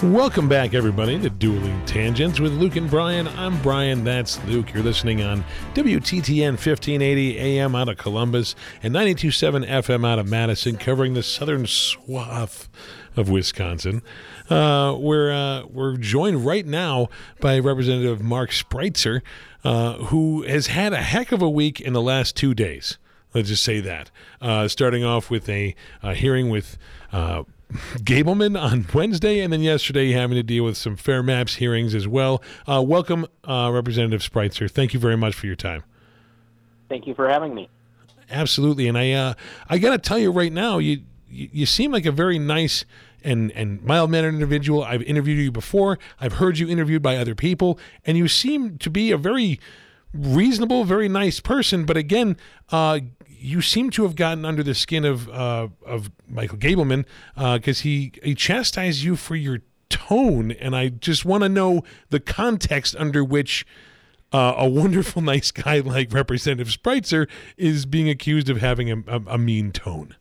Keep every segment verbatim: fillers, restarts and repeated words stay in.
Welcome back, everybody, to Dueling Tangents with Luke and Brian. I'm Brian, that's Luke. You're listening on W T T N fifteen eighty A M out of Columbus and ninety-two point seven F M out of Madison, covering the southern swath of Wisconsin. Uh, we're uh, we're joined right now by Representative Mark Spreitzer, uh, who has had a heck of a week in the last two days. Let's just say that. Uh, starting off with a, a hearing with uh, Gableman on Wednesday, and then yesterday having to deal with some Fair Maps hearings as well. Uh, welcome, uh, Representative Spreitzer. Thank you very much for your time. Thank you for having me. Absolutely, and I uh, I got to tell you right now, you, you you seem like a very nice and and mild-mannered individual. I've interviewed you before. I've heard you interviewed by other people, and you seem to be a very reasonable, very nice person. But again, uh, you seem to have gotten under the skin of uh, of Michael Gableman because uh, he he chastised you for your tone, and I just want to know the context under which uh, a wonderful, nice guy like Representative Spreitzer is being accused of having a, a, a mean tone.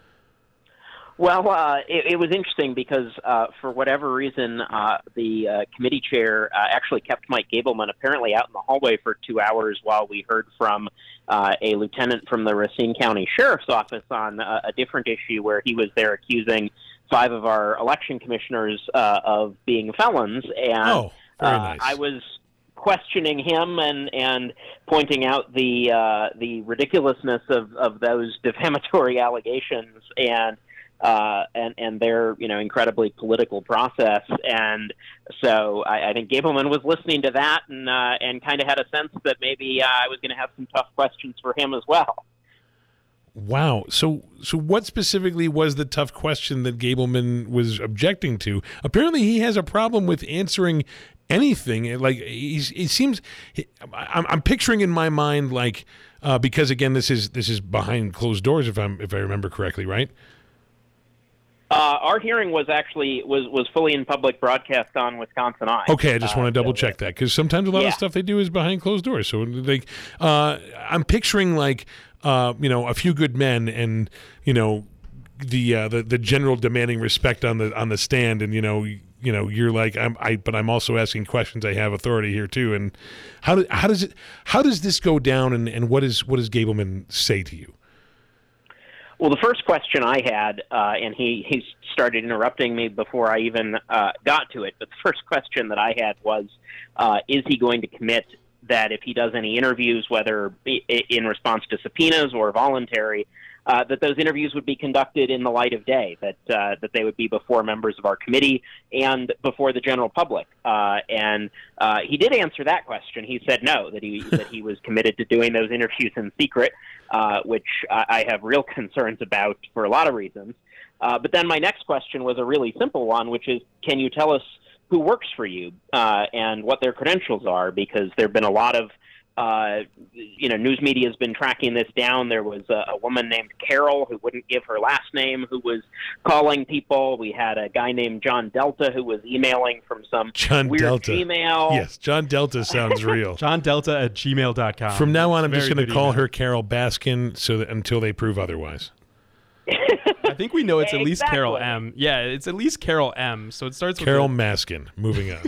Well, uh, it, it was interesting because uh, for whatever reason, uh, the uh, committee chair uh, actually kept Mike Gableman apparently out in the hallway for two hours while we heard from uh, a lieutenant from the Racine County Sheriff's Office on uh, a different issue where he was there accusing five of our election commissioners uh, of being felons. And oh, very uh, nice. I was questioning him and, and pointing out the uh, the ridiculousness of, of those defamatory allegations and Uh, and, and their, you know, incredibly political process. And so I, I think Gableman was listening to that and uh, and kind of had a sense that maybe uh, I was going to have some tough questions for him as well. Wow. So so what specifically was the tough question that Gableman was objecting to? Apparently he has a problem with answering anything. Like, he's, it seems, I'm, I'm picturing in my mind, like, uh, because again, this is this is behind closed doors, if I'm if I remember correctly, right? Uh, our hearing was actually was, was fully in public broadcast on Wisconsin Eye. Okay, I just uh, want to double so, check that because sometimes a lot yeah. of stuff they do is behind closed doors. So, like, uh, I'm picturing like, uh, you know, A Few Good Men, and you know, the uh, the the general demanding respect on the on the stand, and you know, you know, you're like, I'm, I, but I'm also asking questions. I have authority here too. And how do, how does it how does this go down? And, and what is what does Gableman say to you? Well, the first question I had, uh, and he, he started interrupting me before I even uh, got to it, but the first question that I had was, uh, is he going to commit that if he does any interviews, whether in response to subpoenas or voluntary, uh, that those interviews would be conducted in the light of day, that uh, that they would be before members of our committee and before the general public. Uh, and uh, he did answer that question. He said no, that he that he was committed to doing those interviews in secret, uh, which I, I have real concerns about for a lot of reasons. Uh, but then my next question was a really simple one, which is, can you tell us who works for you uh, and what their credentials are? Because there have been a lot of Uh, you know, news media has been tracking this down. There was a, a woman named Carol who wouldn't give her last name, who was calling people. We had a guy named John Delta who was emailing from some John weird Delta. Gmail. Yes, John Delta sounds real. John Delta at gmail dot com. From now on, I'm just Very going to good call email. her Carol Baskin so that until they prove otherwise. I think we know it's at least Exactly. Carol M. Yeah, it's at least Carol M. So it starts with Carol a- Maskin. Moving on.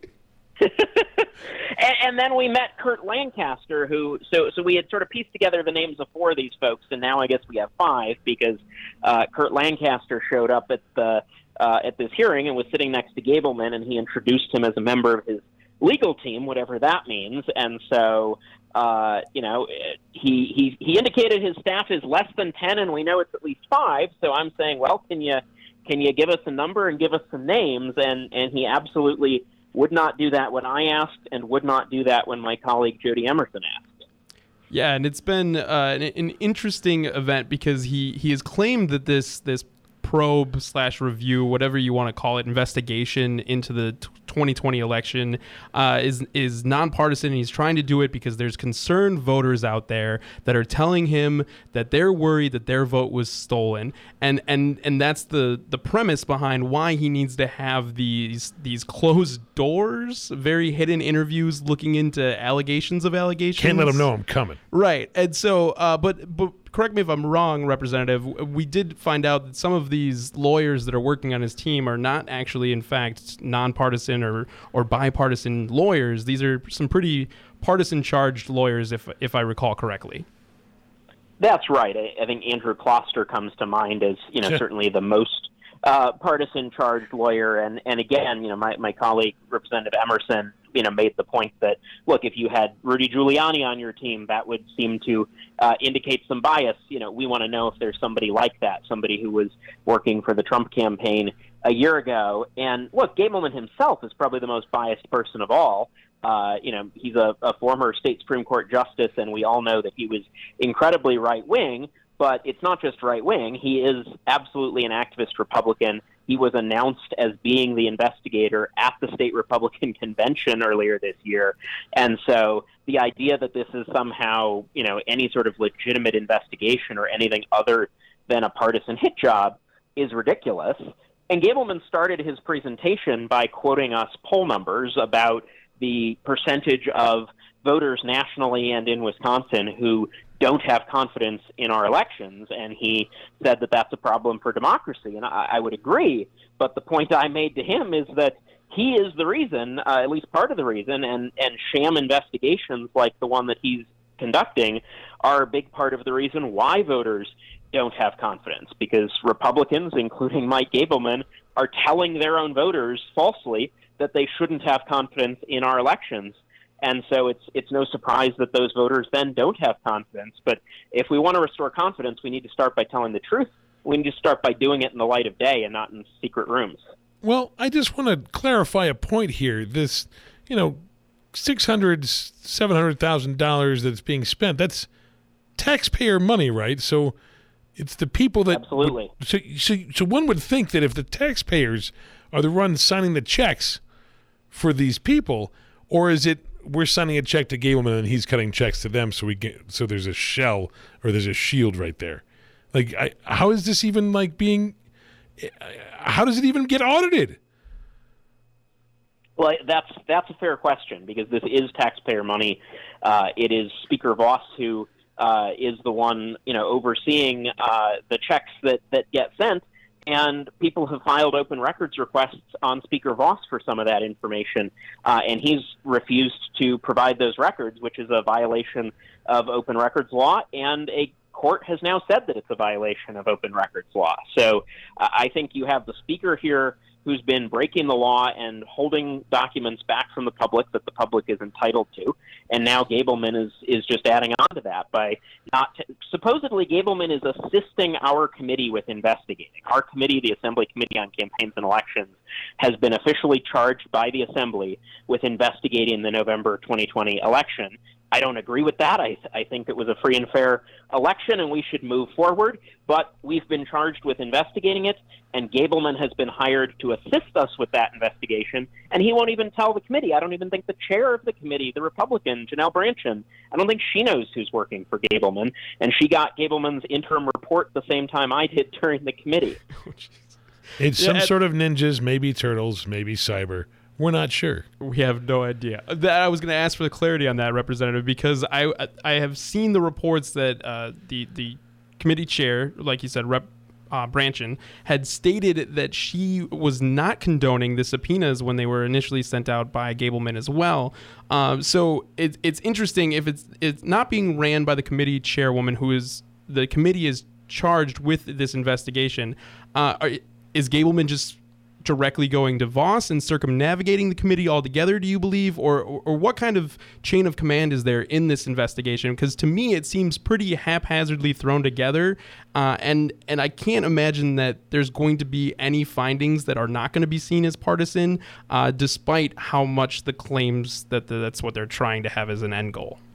And, and then we met Kurt Lancaster, who so so we had sort of pieced together the names of four of these folks, and now I guess we have five because uh, Kurt Lancaster showed up at the uh, at this hearing and was sitting next to Gableman, and he introduced him as a member of his legal team, whatever that means. And so uh, you know he he he indicated his staff is less than ten, and we know it's at least five. So I'm saying, well, can you can you give us a number and give us some names? And and he absolutely would not do that when I asked, and would not do that when my colleague Jody Emerson asked. Yeah, and it's been uh, an, an interesting event because he, he has claimed that this this probe slash review, whatever you want to call it, investigation into the t- twenty twenty election uh, is is nonpartisan, and he's trying to do it because there's concerned voters out there that are telling him that they're worried that their vote was stolen, and and and that's the the premise behind why he needs to have these these closed doors, very hidden interviews looking into allegations of allegations. Can't let them know I'm coming. Right, and so, uh, but but correct me if I'm wrong, Representative, we did find out that some of these lawyers that are working on his team are not actually, in fact, nonpartisan or, or bipartisan lawyers. These are some pretty partisan-charged lawyers, if if I recall correctly. That's right. I, I think Andrew Kloster comes to mind as, you know, certainly the most uh, partisan-charged lawyer. And, and again, you know, my, my colleague, Representative Emerson, you know, made the point that, look, if you had Rudy Giuliani on your team, that would seem to uh, indicate some bias. You know, we want to know if there's somebody like that, somebody who was working for the Trump campaign a year ago. And look, Gableman himself is probably the most biased person of all. Uh, you know, he's a, a former state Supreme Court justice, and we all know that he was incredibly right-wing, but it's not just right-wing. He is absolutely an activist Republican. He was announced as being the investigator at the state Republican convention earlier this year. And so the idea that this is somehow, you know, any sort of legitimate investigation or anything other than a partisan hit job is ridiculous. And Gableman started his presentation by quoting us poll numbers about the percentage of voters nationally and in Wisconsin who don't have confidence in our elections, and he said that that's a problem for democracy, and I, I would agree, but the point I made to him is that he is the reason, uh, at least part of the reason, and, and sham investigations like the one that he's conducting are a big part of the reason why voters don't have confidence, because Republicans, including Mike Gableman, are telling their own voters falsely that they shouldn't have confidence in our elections. And so it's it's no surprise that those voters then don't have confidence. But if we want to restore confidence, we need to start by telling the truth. We need to start by doing it in the light of day and not in secret rooms. Well, I just want to clarify a point here. This, you know, six hundred thousand dollars, seven hundred thousand dollars that's being spent, that's taxpayer money, right? So it's the people that... Absolutely. Would, so, so, so one would think that if the taxpayers are the ones signing the checks for these people, or is it we're signing a check to Gableman and he's cutting checks to them, so we get so there's a shell or there's a shield right there? Like, I, how is this even like being? How does it even get audited? Well, that's that's a fair question, because this is taxpayer money. Uh, it is Speaker Voss who uh, is the one, you know, overseeing uh, the checks that, that get sent. And people have filed open records requests on Speaker Voss for some of that information, uh, and he's refused to provide those records, which is a violation of open records law, and a court has now said that it's a violation of open records law. So uh, I think you have the Speaker here who's been breaking the law and holding documents back from the public that the public is entitled to. And now Gableman is, is just adding on to that by not t- supposedly Gableman is assisting our committee with investigating. Our committee, the Assembly Committee on Campaigns and Elections, has been officially charged by the Assembly with investigating the November twenty twenty election. I don't agree with that. I, I think it was a free and fair election and we should move forward, but we've been charged with investigating it, and Gableman has been hired to assist us with that investigation, and he won't even tell the committee. I don't even think the chair of the committee, the Republican, Janelle Brandtjen, I don't think she knows who's working for Gableman, and she got Gableman's interim report the same time I did during the committee. It's Yeah, some and- sort of ninjas, maybe turtles, maybe cyber. We're not sure. We have no idea. That I was going to ask for the clarity on that, Representative, because I I have seen the reports that uh, the the committee chair, like you said, Rep uh, Brandtjen, had stated that she was not condoning the subpoenas when they were initially sent out by Gableman as well. Um, so it, it's interesting if it's it's not being ran by the committee chairwoman, who is the committee is charged with this investigation. Uh, are, is Gableman just directly going to Voss and circumnavigating the committee altogether, do you believe? Or, or, or what kind of chain of command is there in this investigation? Because to me, it seems pretty haphazardly thrown together. Uh, and, and I can't imagine that there's going to be any findings that are not going to be seen as partisan, uh, despite how much the claims that the, that's what they're trying to have as an end goal.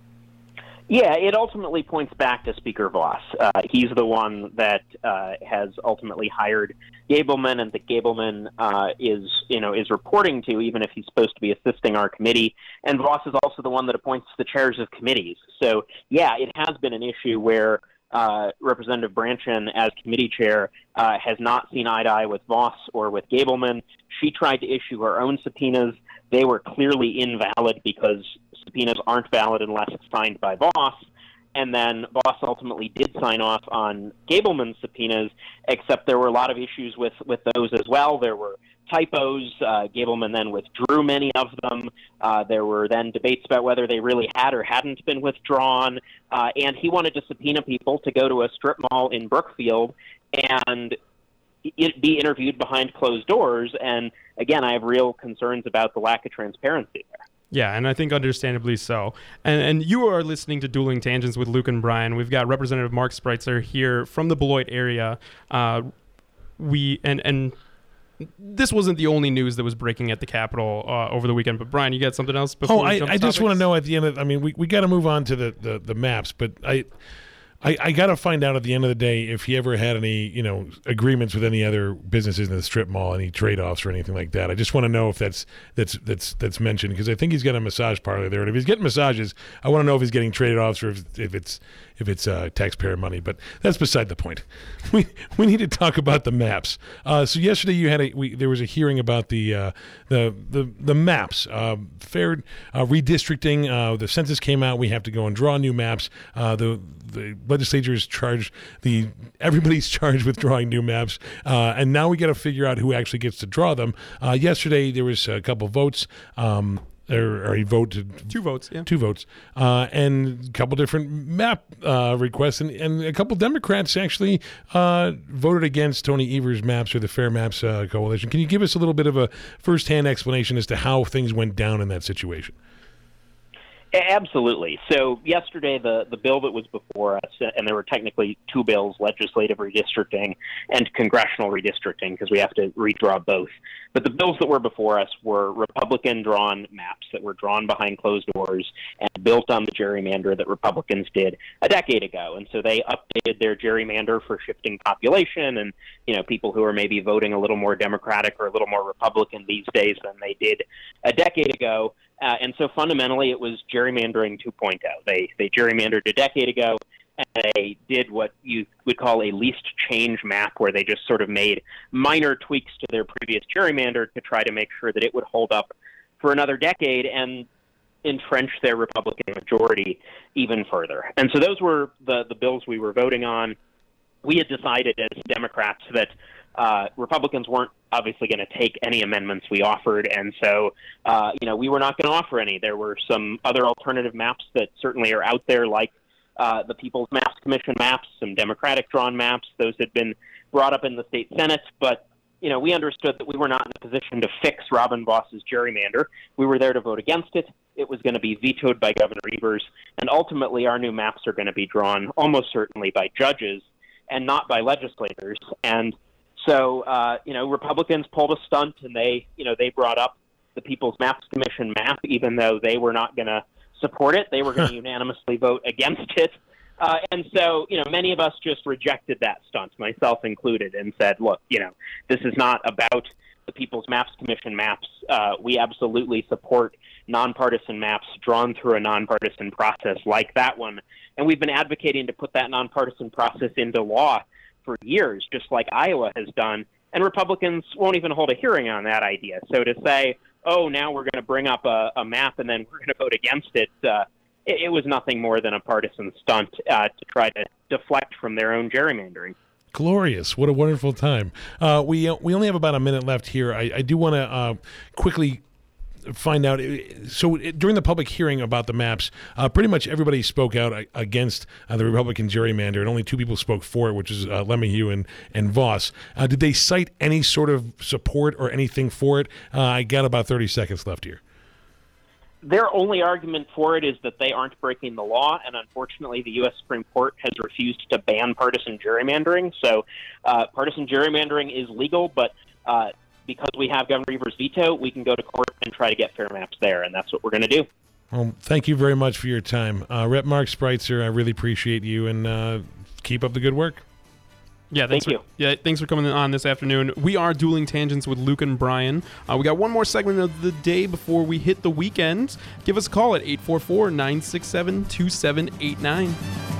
Yeah, it ultimately points back to Speaker Voss. Uh, he's the one that uh, has ultimately hired Gableman, and that Gableman uh, is, you know, is reporting to, even if he's supposed to be assisting our committee. And Voss is also the one that appoints the chairs of committees. So, yeah, it has been an issue where uh, Representative Brandtjen, as committee chair, uh, has not seen eye to eye with Voss or with Gableman. She tried to issue her own subpoenas. They were clearly invalid because subpoenas aren't valid unless it's signed by Voss. and then Voss ultimately did sign off on Gableman's subpoenas, except there were a lot of issues with, with those as well. There were typos. Uh, Gableman then withdrew many of them. Uh, there were then debates about whether they really had or hadn't been withdrawn. Uh, and he wanted to subpoena people to go to a strip mall in Brookfield and it be interviewed behind closed doors. And again, I have real concerns about the lack of transparency there. Yeah, and I think understandably so. And and you are listening to Dueling Tangents with Luke and Brian. We've got Representative Mark Spreitzer here from the Beloit area. Uh, we and and this wasn't the only news that was breaking at the Capitol uh, over the weekend. But Brian, you got something else before? Oh, we I, jump I just topics? want to know at the end of. I mean, we we got to move on to the, the, the maps, but I. I, I got to find out at the end of the day if he ever had any, you know, agreements with any other businesses in the strip mall, any trade-offs or anything like that. I just want to know if that's that's that's that's mentioned, because I think he's got a massage parlor there, and if he's getting massages, I want to know if he's getting trade-offs or if, if it's if it's uh, taxpayer money. But that's beside the point. We we need to talk about the maps. Uh, so yesterday you had a we, there was a hearing about the uh, the, the the maps, uh, fair uh, redistricting. Uh, the census came out. We have to go and draw new maps. Uh, the the legislature is charged, the everybody's charged with drawing new maps, uh, and now we got to figure out who actually gets to draw them. Uh, yesterday there was a couple votes, um, or, or a vote, to, two votes, yeah, two votes, uh, and a couple different map uh, requests, and, and a couple Democrats actually uh, voted against Tony Evers' maps or the Fair Maps uh, Coalition. Can you give us a little bit of a firsthand explanation as to how things went down in that situation? Absolutely. So yesterday, the, the bill that was before us, and there were technically two bills, legislative redistricting and congressional redistricting, because we have to redraw both. But the bills that were before us were Republican-drawn maps that were drawn behind closed doors and built on the gerrymander that Republicans did a decade ago. And so they updated their gerrymander for shifting population and, you know, people who are maybe voting a little more Democratic or a little more Republican these days than they did a decade ago. Uh, and so fundamentally, it was gerrymandering two point oh. They they gerrymandered a decade ago, and they did what you would call a least change map, where they just sort of made minor tweaks to their previous gerrymander to try to make sure that it would hold up for another decade and entrench their Republican majority even further. And so those were the, the bills we were voting on. We had decided as Democrats that Uh, Republicans weren't obviously going to take any amendments we offered, and so uh, you know we were not going to offer any. There were some other alternative maps that certainly are out there, like uh, the People's Maps Commission maps, some Democratic-drawn maps. Those had been brought up in the state Senate, but you know we understood that we were not in a position to fix Robin Voss's gerrymander. We were there to vote against it. It was going to be vetoed by Governor Evers, and ultimately our new maps are going to be drawn almost certainly by judges and not by legislators. And So, uh, you know, Republicans pulled a stunt, and they, you know, they brought up the People's Maps Commission map, even though they were not going to support it. They were going to unanimously vote against it. Uh, and so, you know, many of us just rejected that stunt, myself included, and said, look, you know, this is not about the People's Maps Commission maps. Uh, we absolutely support nonpartisan maps drawn through a nonpartisan process like that one. And we've been advocating to put that nonpartisan process into law for years, just like Iowa has done, and Republicans won't even hold a hearing on that idea. So to say, oh, now we're going to bring up a, a map and then we're going to vote against it, uh, it, it was nothing more than a partisan stunt uh, to try to deflect from their own gerrymandering. Glorious. What a wonderful time. Uh, we, uh, we only have about a minute left here. I, I do want to uh, quickly find out. So during the public hearing about the maps, uh, pretty much everybody spoke out against uh, the Republican gerrymander, and only two people spoke for it, which is uh, LeMahieu and, and Voss. Uh, did they cite any sort of support or anything for it? Uh, I got about thirty seconds left here. Their only argument for it is that they aren't breaking the law, and unfortunately the U S Supreme Court has refused to ban partisan gerrymandering. So uh, partisan gerrymandering is legal, but uh, because we have Governor Evers' veto, we can go to court and try to get fair maps there, and that's what we're going to do. Well, thank you very much for your time. Uh, Representative Mark Spreitzer, I really appreciate you, and uh, keep up the good work. Yeah, thanks Thank for, you. Yeah, thanks for coming on this afternoon. We are Dueling Tangents with Luke and Brian. Uh, we got one more segment of the day before we hit the weekend. Give us a call at eight four four, nine six seven, two seven eight nine.